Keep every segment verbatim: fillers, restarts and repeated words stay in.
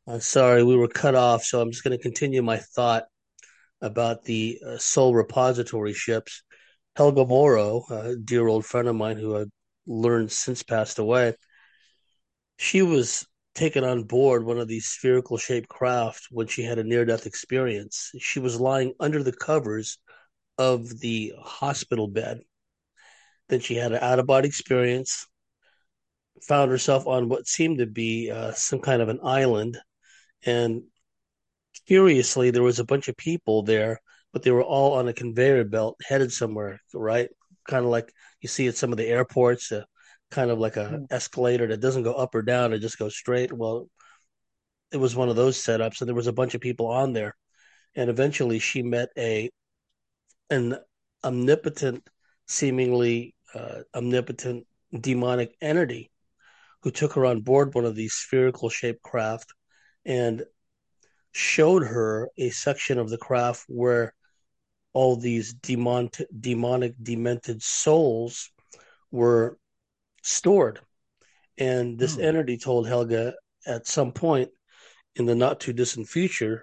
Uh, sorry, we were cut off, so I'm just going to continue my thought about the uh, Soul Repository ships. Helga Morrow, a dear old friend of mine who I've learned since passed away, she was taken on board one of these spherical shaped craft when she had a near death experience. She was lying under the covers of the hospital bed. Then she had an out of body experience, found herself on what seemed to be uh, some kind of an island, and curiously, there was a bunch of people there, but they were all on a conveyor belt headed somewhere, right? Kind of like you see at some of the airports, uh, kind of like a Mm. escalator that doesn't go up or down, it just goes straight. Well, it was one of those setups, and there was a bunch of people on there. And eventually, she met a an omnipotent, seemingly uh, omnipotent demonic entity who took her on board one of these spherical shaped craft and showed her a section of the craft where all these demon- demonic, demented souls were stored. And this Oh. entity told Helga at some point in the not too distant future,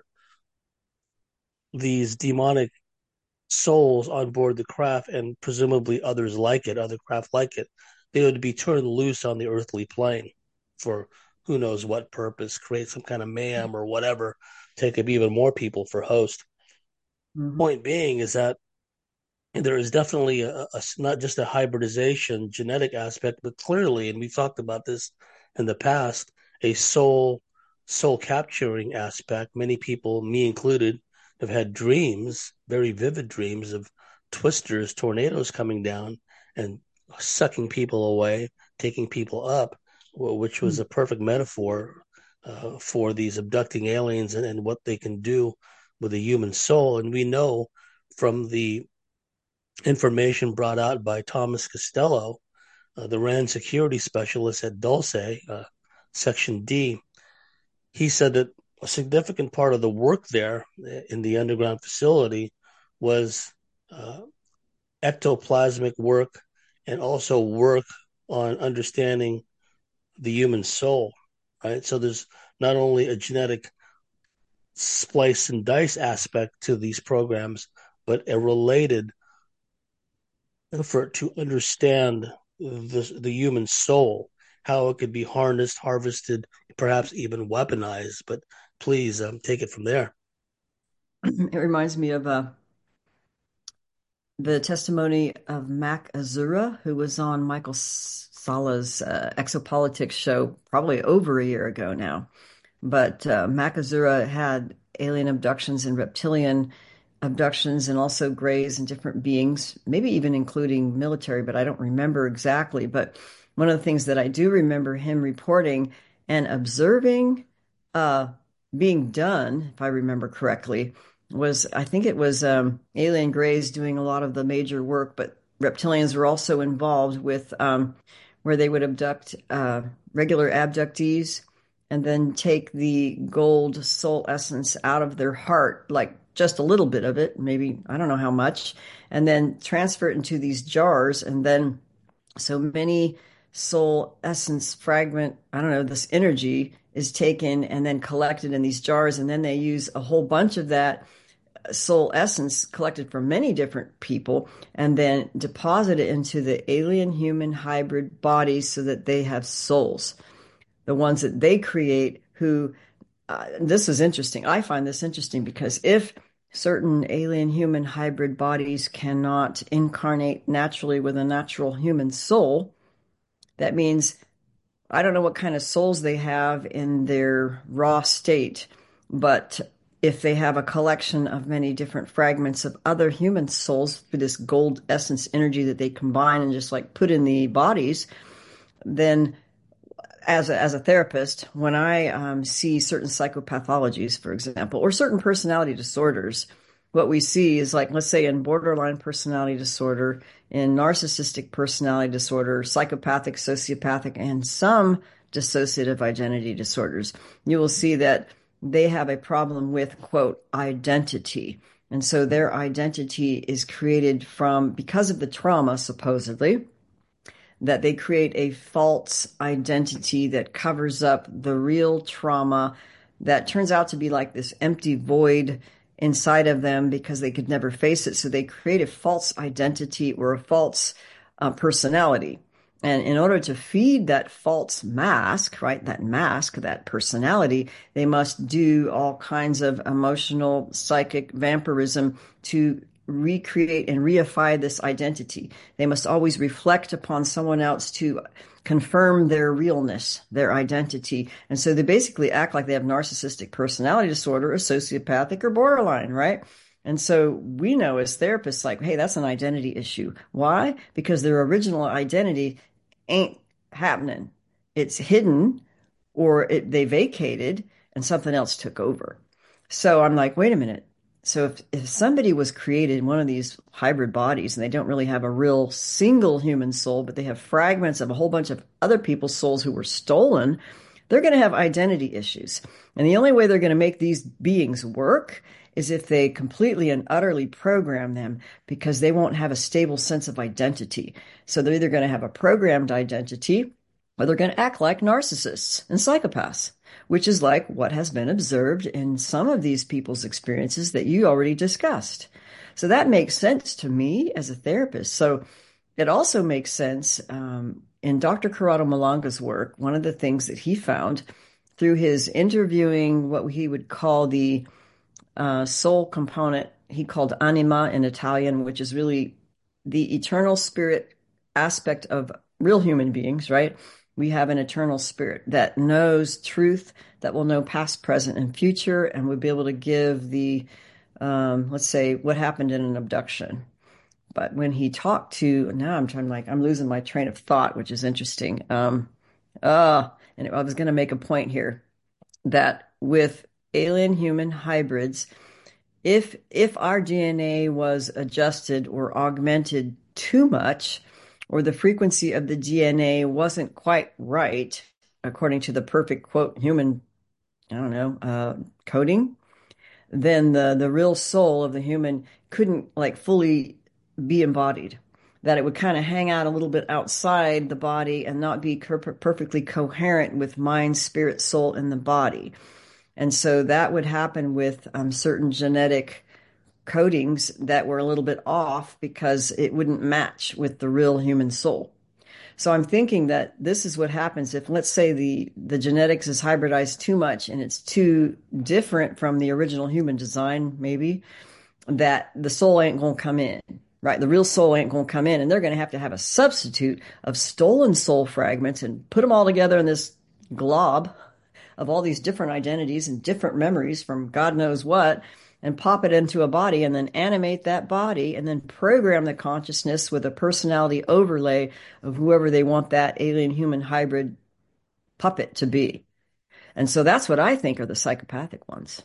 these demonic souls on board the craft and presumably others like it, other craft like it, they would be turned loose on the earthly plane for who knows what purpose, create some kind of mayhem or whatever, take up even more people for host. Mhm. Point being is that there is definitely a, a not just a hybridization genetic aspect, but clearly, and we've talked about this in the past, a soul soul capturing aspect. Many people, me included, have had dreams, very vivid dreams of twisters, tornadoes coming down and sucking people away, taking people up, which was a Mm. perfect metaphor uh, for these abducting aliens and, and what they can do with a human soul. And we know from the information brought out by Thomas Costello, uh, the RAND security specialist at Dulce, uh, Section D. He said that a significant part of the work there uh, in the underground facility was uh, ectoplasmic work and also work on understanding the human soul, right? So there's not only a genetic splice and dice aspect to these programs, but a related effort to understand the, the human soul, how it could be harnessed, harvested, perhaps even weaponized. But please um, take it from there. It reminds me of uh, the testimony of Mac Azura, who was on Michael Sala's uh, Exopolitics show probably over a year ago now. But uh, Mac Azura had alien abductions and reptilian abductions and also grays and different beings, maybe even including military, but I don't remember exactly. But one of the things that I do remember him reporting and observing uh, being done, if I remember correctly, was I think it was um, alien grays doing a lot of the major work, but reptilians were also involved with um, where they would abduct uh, regular abductees and then take the gold soul essence out of their heart, like just a little bit of it, maybe I don't know how much, and then transfer it into these jars. And then so many soul essence fragment, I don't know, this energy is taken and then collected in these jars. And then they use a whole bunch of that soul essence collected from many different people and then deposit it into the alien human hybrid bodies so that they have souls, the ones that they create who uh, this is interesting. I find this interesting because if certain alien human hybrid bodies cannot incarnate naturally with a natural human soul, that means I don't know what kind of souls they have in their raw state, but if they have a collection of many different fragments of other human souls for this gold essence energy that they combine and just like put in the bodies, then as a, as a therapist, when I um, see certain psychopathologies, for example, or certain personality disorders, what we see is like, let's say in borderline personality disorder, in narcissistic personality disorder, psychopathic, sociopathic, and some dissociative identity disorders, you will see that they have a problem with, quote, identity. And so their identity is created from, because of the trauma, supposedly, that they create a false identity that covers up the real trauma that turns out to be like this empty void inside of them because they could never face it. So they create a false identity or a false uh, personality. And in order to feed that false mask, right, that mask, that personality, they must do all kinds of emotional, psychic vampirism to recreate and reify this identity. They must always reflect upon someone else to confirm their realness, their identity. And so they basically act like they have narcissistic personality disorder or sociopathic or borderline, right? And so we know as therapists, like, hey, that's an identity issue. Why? Because their original identity ain't happening. It's hidden or it, they vacated and something else took over. So I'm like, wait a minute. So if, if somebody was created in one of these hybrid bodies and they don't really have a real single human soul, but they have fragments of a whole bunch of other people's souls who were stolen, they're going to have identity issues. And the only way they're going to make these beings work is if they completely and utterly program them, because they won't have a stable sense of identity. So they're either going to have a programmed identity or they're going to act like narcissists and psychopaths, which is like what has been observed in some of these people's experiences that you already discussed. So that makes sense to me as a therapist. So it also makes sense um, in Doctor Corrado Malanga's work. One of the things that he found through his interviewing what he would call the uh, soul component, he called anima in Italian, which is really the eternal spirit aspect of real human beings, right? We have an eternal spirit that knows truth, that will know past, present, and future, and would be able to give the, um, let's say, what happened in an abduction. But when he talked to, now I'm trying, like, I'm losing my train of thought, which is interesting. Um, uh, and I was going to make a point here that with alien human hybrids, if if our D N A was adjusted or augmented too much, or the frequency of the D N A wasn't quite right, according to the perfect quote human, I don't know, uh, coding, then the the real soul of the human couldn't like fully be embodied. That it would kind of hang out a little bit outside the body and not be per perfectly coherent with mind, spirit, soul in the body. And so that would happen with um, certain genetic codings that were a little bit off because it wouldn't match with the real human soul. So I'm thinking that this is what happens if, let's say, the, the genetics is hybridized too much and it's too different from the original human design, maybe, that the soul ain't going to come in, right? The real soul ain't going to come in, and they're going to have to have a substitute of stolen soul fragments and put them all together in this glob of all these different identities and different memories from God knows what, and pop it into a body and then animate that body and then program the consciousness with a personality overlay of whoever they want that alien human hybrid puppet to be. And so that's what I think are the psychopathic ones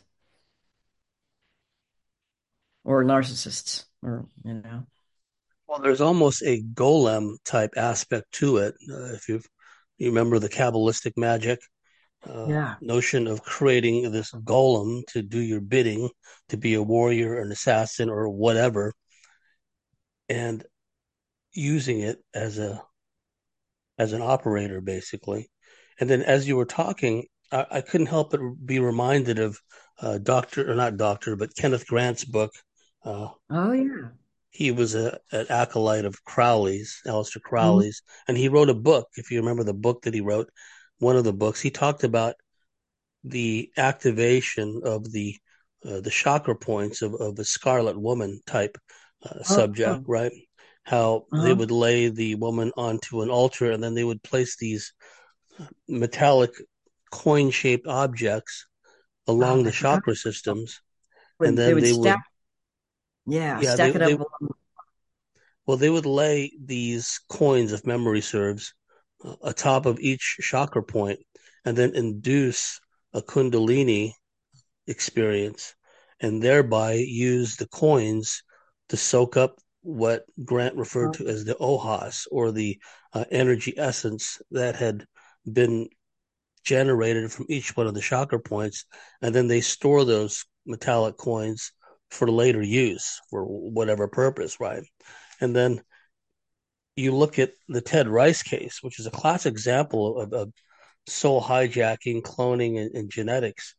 or narcissists, or, you know. Well, there's almost a golem type aspect to it. Uh, if you've, you remember the Kabbalistic magic uh, Yeah. notion of creating this golem to do your bidding, to be a warrior, an assassin, or whatever, and using it as a as an operator, basically. And then as you were talking, I, I couldn't help but be reminded of uh, Doctor, or not Doctor, but Kenneth Grant's book. Uh, Oh, yeah. he was a, an acolyte of Crowley's, Aleister Mhm. Crowley's, and he wrote a book. If you remember the book that he wrote, one of the books, he talked about the activation of the uh, the chakra points of, of a Scarlet Woman type uh, Oh, subject, oh. right? How they Uh-huh. would lay the woman onto an altar, and then they would place these metallic coin shaped objects Oh, along I the forgot. chakra systems, and When they then would they stack, would, yeah, yeah, they stack it up. they well, they would lay these coins, if memory serves, uh, atop of each chakra point, and then induce a Kundalini experience, and thereby use the coins to soak up what Grant referred to as the ohas, or the uh, energy essence that had been generated from each one of the chakra points, and then they store those metallic coins for later use for whatever purpose, right? And then you look at the Ted Rice case, which is a classic example of, of soul hijacking, cloning, and, and genetics.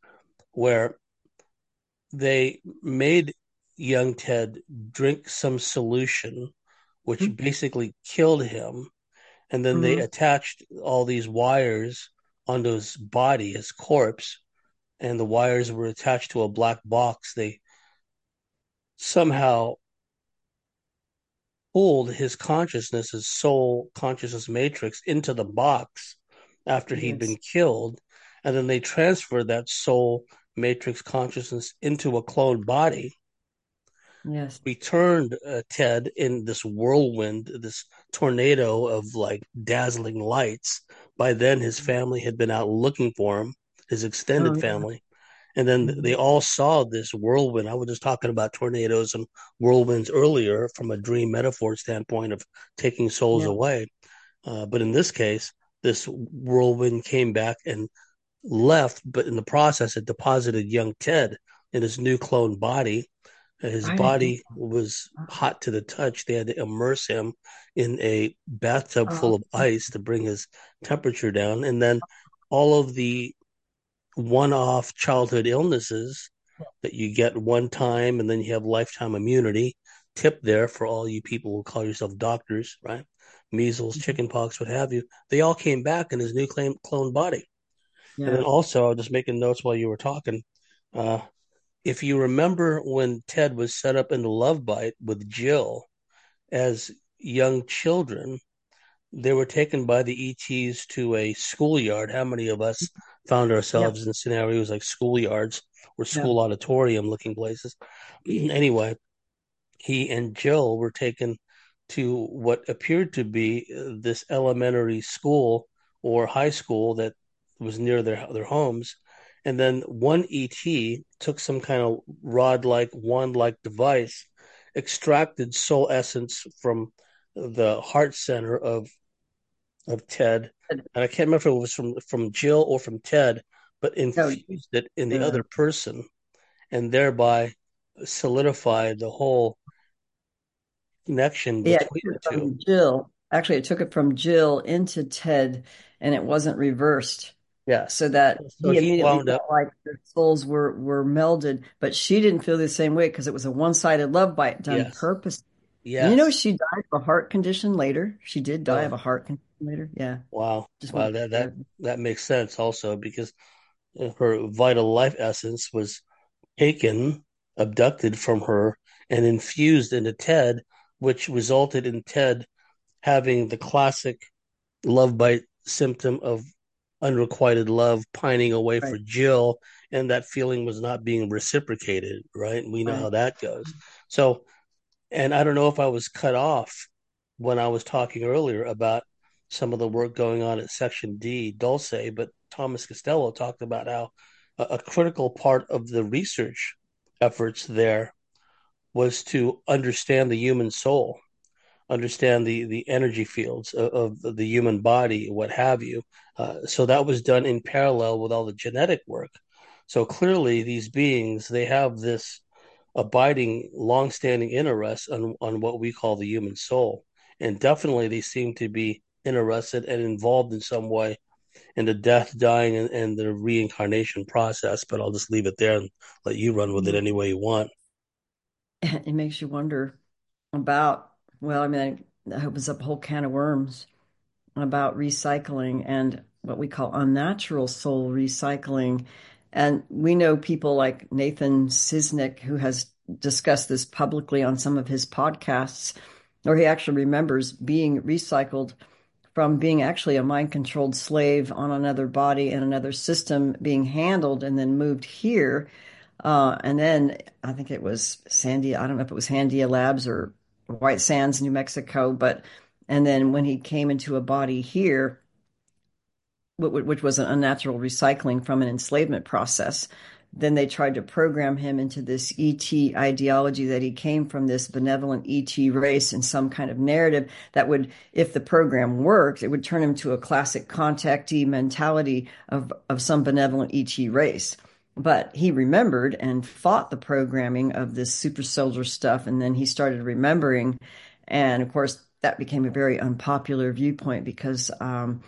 where they made young Ted drink some solution, which basically killed him. And then they Mm-hmm. attached all these wires onto his body, his corpse, and the wires were attached to a black box. They somehow pulled his consciousness, his soul consciousness matrix into the box after he'd been Yes. killed. And then they transferred that soul matrix consciousness into a cloned body, Yes. returned uh, Ted in this whirlwind, this tornado of like dazzling lights. By then, his family had been out looking for him, his Oh, extended yeah. family. And then Mm-hmm. they all saw this whirlwind. I was just talking about tornadoes and whirlwinds earlier from a dream metaphor standpoint of taking souls Yeah. away. Uh, but in this case, this whirlwind came back and left, but in the process, it deposited young Ted in his new clone body. His Right. Yeah. body was hot to the touch. They had to immerse him in a bathtub full Oh, of ice to bring his temperature down. And then all of the one off childhood illnesses that you get one time and then you have lifetime immunity. Tip there for all you people who call yourself doctors, right? Measles, chickenpox, what have you. They all came back in his new clone, clone body. And then yeah. also, I was just making notes while you were talking. Uh, if you remember when Ted was set up in the love bite with Jill as young children, they were taken by the E Ts to a schoolyard. How many of us found Yeah. ourselves in scenarios like schoolyards or Yeah. school auditorium looking places? Anyway, he and Jill were taken to what appeared to be uh, this elementary school or high school that was near their their homes. And then one E T took some kind of rod like, wand like device, extracted soul essence from the heart center of of Ted, and I can't remember if it was from from Jill or from Ted, but No, infused it in the uh, other person, and thereby solidified the whole connection yeah, it between took the it two. from Jill. Actually, it took it from Jill into Ted, and it wasn't reversed. Yes, So that so he he immediately wound up. felt like their souls were were melded, but she didn't feel the same way because it was a one-sided love bite done Yes, purpose. And you know, yes. she died of a heart condition later. She did die of Really, a heart condition later. Yeah, wow, just wow. wanted to That that share. that makes sense also because her vital life essence was taken, abducted from her, and infused into Ted, which resulted in Ted having the classic love bite symptom of unrequited love, pining away for Right, Jill, and that feeling was not being reciprocated, right? And we know how right. that goes. So, and I don't know if I was cut off when I was talking earlier about some of the work going on at Section D, Dulce, but Thomas Costello talked about how a, a critical part of the research efforts there was to understand the human soul, understand the the energy fields of, of the human body, what have you. Uh, so that was done in parallel with all the genetic work. So clearly, these beings they have this abiding, long-standing interest on on what we call the human soul, and definitely they seem to be interested and involved in some way in the death, dying, and, and the reincarnation process. But I'll just leave it there and let you run with it any way you want. It makes you wonder about, well, I mean, that opens up a whole can of worms about recycling and what we call unnatural soul recycling. And we know people like Nathan Sisnick, who has discussed this publicly on some of his podcasts, or he actually remembers being recycled from being actually a mind controlled slave on another body and another system being handled and then moved here. Uh, and then I think it was Sandia, I don't know if it was Sandia Labs or White Sands, New Mexico, but and then when he came into a body here, which was an unnatural recycling from an enslavement process. Then they tried to program him into this E T ideology that he came from this benevolent E T race and some kind of narrative that would, if the program worked, it would turn him to a classic contactee mentality of, of some benevolent E T race. But he remembered and fought the programming of this super soldier stuff, and then he started remembering. And of course, that became a very unpopular viewpoint because um,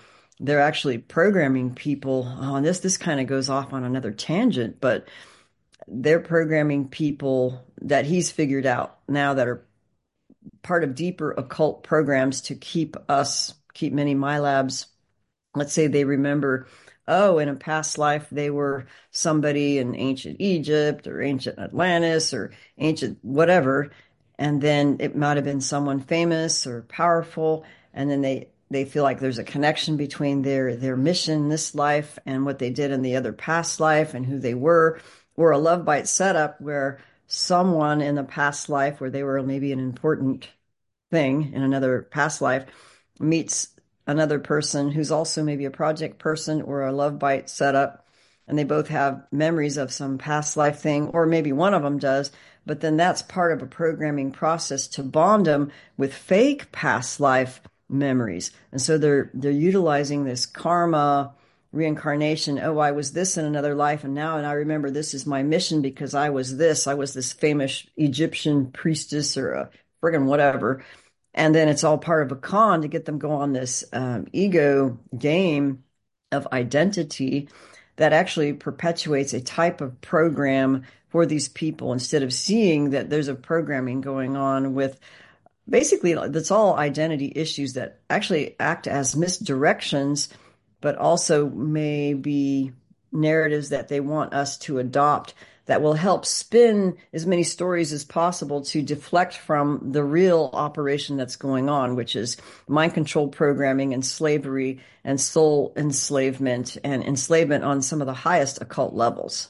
they're actually programming people on this. This kind of goes off on another tangent, but they're programming people that he's figured out now that are part of deeper occult programs to keep us, keep many MILABs. Let's say they remember, oh, in a past life, they were somebody in ancient Egypt or ancient Atlantis or ancient whatever. And then it might have been someone famous or powerful. And then they, they feel like there's a connection between their, their mission this life and what they did in the other past life and who they were, or a love bite setup where someone in the past life where they were maybe an important thing in another past life meets another person who's also maybe a project person or a love bite setup, and they both have memories of some past life thing, or maybe one of them does, but then that's part of a programming process to bond them with fake past life memories. And so they're they're utilizing this karma reincarnation. Oh, I was this in another life, and now and I remember this is my mission because I was this. I was this famous Egyptian priestess or a friggin' whatever. And then it's all part of a con to get them go on this um, ego game of identity that actually perpetuates a type of program for these people instead of seeing that there's a programming going on with basically that's all identity issues that actually act as misdirections, but also may be narratives that they want us to adopt that will help spin as many stories as possible to deflect from the real operation that's going on, which is mind control programming and slavery and soul enslavement and enslavement on some of the highest occult levels.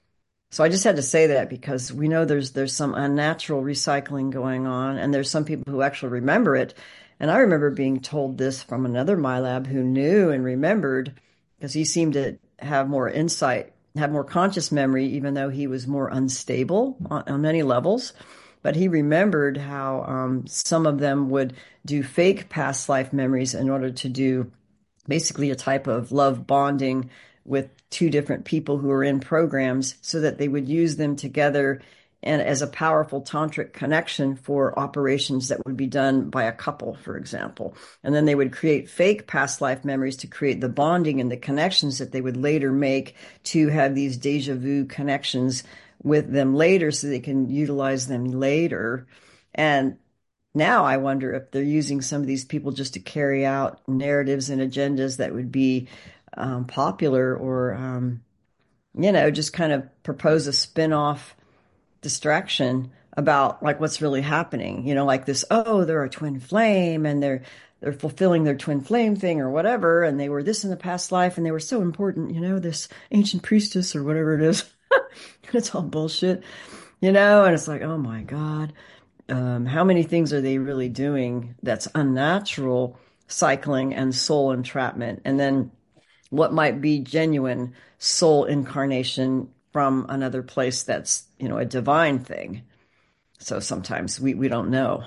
So I just had to say that because we know there's there's some unnatural recycling going on, and there's some people who actually remember it. And I remember being told this from another MILAB who knew and remembered because he seemed to have more insight, have more conscious memory, even though he was more unstable on, on many levels. But he remembered how um, some of them would do fake past life memories in order to do basically a type of love bonding with two different people who are in programs so that they would use them together and as a powerful tantric connection for operations that would be done by a couple, for example. And then they would create fake past life memories to create the bonding and the connections that they would later make to have these deja vu connections with them later so they can utilize them later. And now I wonder if they're using some of these people just to carry out narratives and agendas that would be um, popular or, um, you know, just kind of propose a spin-off distraction about like what's really happening. You know, like this, oh, they're a twin flame and they're they're fulfilling their twin flame thing or whatever, and they were this in the past life and they were so important, you know, this ancient priestess or whatever it is. It's all bullshit, you know, and it's like, oh my God. Um, how many things are they really doing that's unnatural cycling and soul entrapment? And then what might be genuine soul incarnation from another place that's, you know, a divine thing. So sometimes we, we don't know.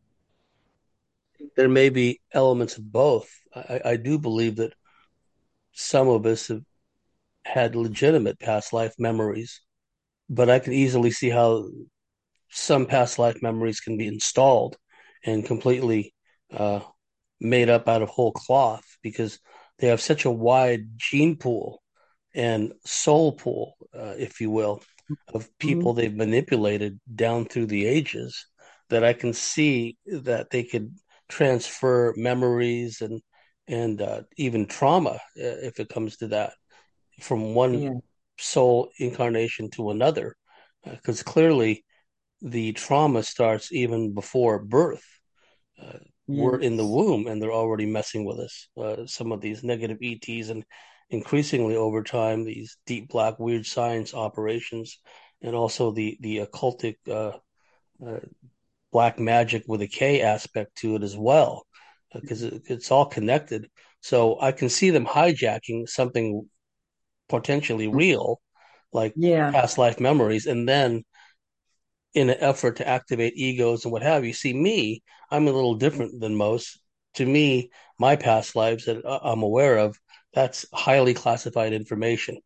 There may be elements of both. I, I do believe that some of us have had legitimate past life memories, but I can easily see how some past life memories can be installed and completely uh, made up out of whole cloth because they have such a wide gene pool and soul pool, uh, if you will, of people Mhm. they've manipulated down through the ages that I can see that they could transfer memories and and uh, even trauma, uh, if it comes to that, from one Yeah. soul incarnation to another, because uh, clearly the trauma starts even before birth. Uh, we're in the Yes. womb and they're already messing with us. Uh, some of these negative E Ts and increasingly over time, these deep black weird science operations and also the, the occultic uh, uh, black magic with a K aspect to it as well, because it, it's all connected. So I can see them hijacking something potentially real, like Yeah. past life memories, and then in an effort to activate egos and what have you. See, me, I'm a little different than most. To me, my past lives that I'm aware of, that's highly classified information.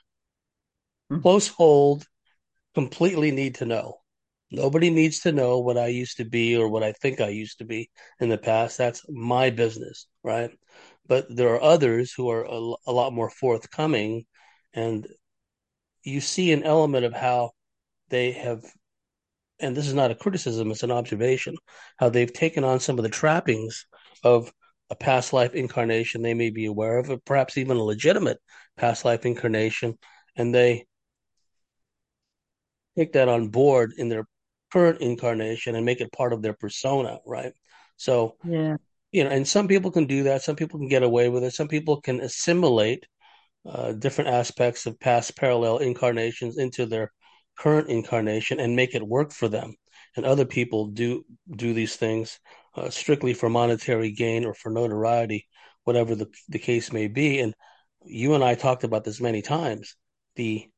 Close hold, completely need to know. Nobody needs to know what I used to be or what I think I used to be in the past. That's my business, right? but there are others who are a, a lot more forthcoming, and you see an element of how they have, and this is not a criticism, it's an observation, how they've taken on some of the trappings of a past life incarnation they may be aware of, or perhaps even a legitimate past life incarnation, and they take that on board in their current incarnation and make it part of their persona, right? So, Yeah. you know, and some people can do that. Some people can get away with it. Some people can assimilate uh, different aspects of past parallel incarnations into their current incarnation and make it work for them. And other people do do these things uh, strictly for monetary gain or for notoriety, whatever the the case may be. And you and I talked about this many times. The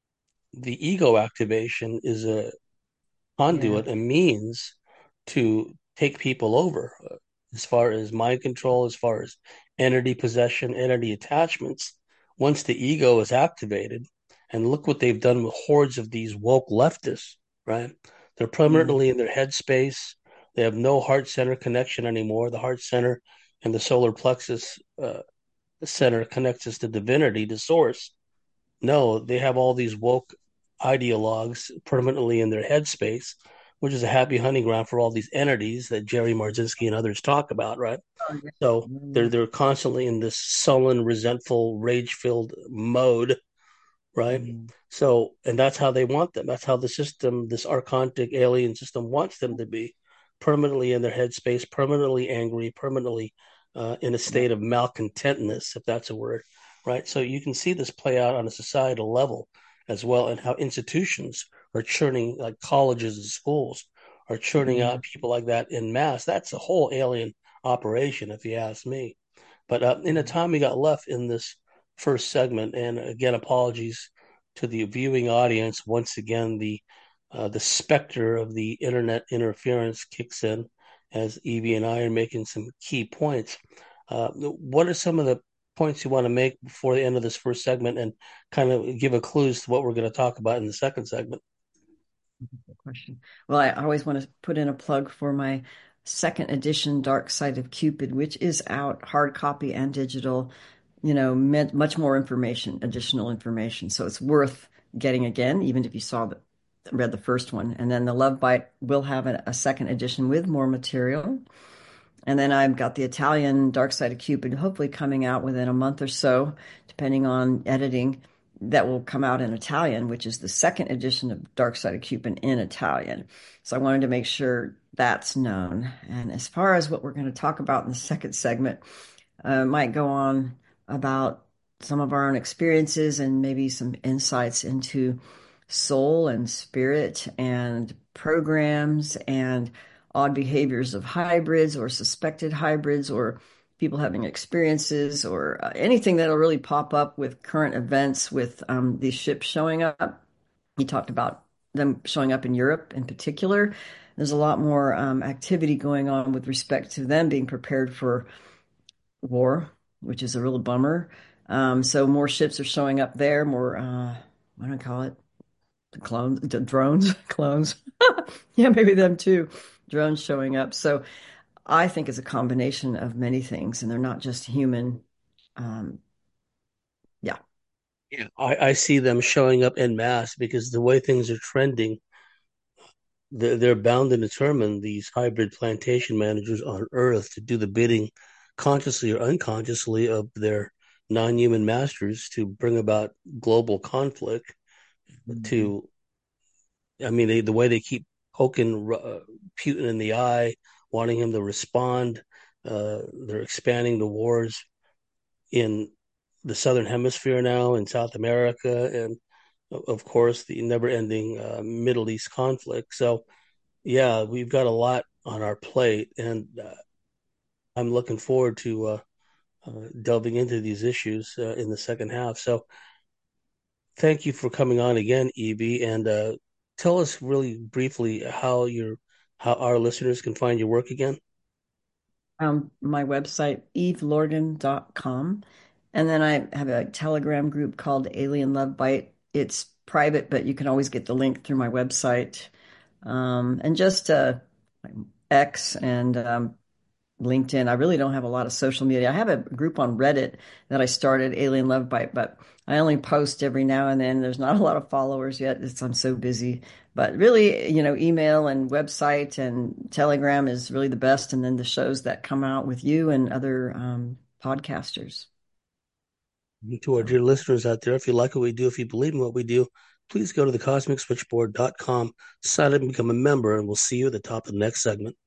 the ego activation is a Yeah. conduit, a means to take people over uh, as far as mind control, as far as entity possession, entity attachments. Once the ego is activated, and look what they've done with hordes of these woke leftists, right? They're Yeah. permanently in their headspace. They have no heart center connection anymore. The heart center and the solar plexus uh, center connects us to divinity, to source. No, they have all these woke ideologues permanently in their headspace, which is a happy hunting ground for all these entities that Jerry Marzinski and others talk about, right? Oh, yeah. So they're Yeah. they're constantly in this sullen, resentful, rage-filled mode, right? Yeah. So, and that's how they want them. That's how the system, this archontic alien system, wants them to be permanently in their headspace, permanently angry, permanently uh, in a Yeah. state of malcontentness, if that's a word, right? So you can see this play out on a societal level as well, and how institutions are churning, like colleges and schools, are churning Yeah. out people like that in mass. That's a whole alien operation, if you ask me. But uh, in the time we got left in this first segment, and again, apologies to the viewing audience. Once again, the uh, the specter of the internet interference kicks in as Evie and I are making some key points. Uh, what are some of the points you want to make before the end of this first segment, and kind of give a clues to what we're going to talk about in the second segment? Good question. Well, I always want to put in a plug for my second edition Dark Side of Cupid, which is out hard copy and digital, you know, meant much more information, additional information. So it's worth getting again, even if you saw the read the first one. And then the Love Bite will have a, a second edition with more material. And then I've got the Italian Dark Side of Cupid, hopefully coming out within a month or so, depending on editing. That will come out in Italian, which is the second edition of Dark Side of Cupid in Italian. So I wanted to make sure that's known. And as far as what we're going to talk about in the second segment, uh, might go on about some of our own experiences and maybe some insights into soul and spirit and programs and odd behaviors of hybrids or suspected hybrids or people having experiences or uh, anything that'll really pop up with current events with um, these ships showing up. He talked about them showing up in Europe in particular. There's a lot more um, activity going on with respect to them being prepared for war, which is a real bummer. Um, so more ships are showing up there, more, uh, what do I call it? The clones, the drones, clones. Yeah, maybe them too. Drones showing up. So I think it's a combination of many things, and they're not just human. Um, yeah. Yeah, I, I see them showing up en masse because the way things are trending, they're, they're bound and determined, these hybrid plantation managers on Earth, to do the bidding consciously or unconsciously of their non-human masters to bring about global conflict. Mhm. To, I mean, they, the way they keep poking uh, Putin in the eye, wanting him to respond. Uh, they're expanding the wars in the southern hemisphere now, in South America, and of course the never-ending uh, Middle East conflict. So yeah, we've got a lot on our plate, and uh, I'm looking forward to uh, uh, delving into these issues uh, in the second half. So, thank you for coming on again, Evie, and uh, tell us really briefly how your how our listeners can find your work again. Um, my website, eve lorgan dot com. And then I have a Telegram group called Alien Love Bite. It's private, but you can always get the link through my website. Um, and just uh, X and um, LinkedIn. I really don't have a lot of social media. I have a group on Reddit that I started, Alien Love Bite, but I only post every now and then. There's not a lot of followers yet. It's, I'm so busy. But really, you know, email and website and Telegram is really the best. And then the shows that come out with you and other um, podcasters. To our So dear listeners out there, if you like what we do, if you believe in what we do, please go to the cosmic switchboard dot com, sign up and become a member, and we'll see you at the top of the next segment.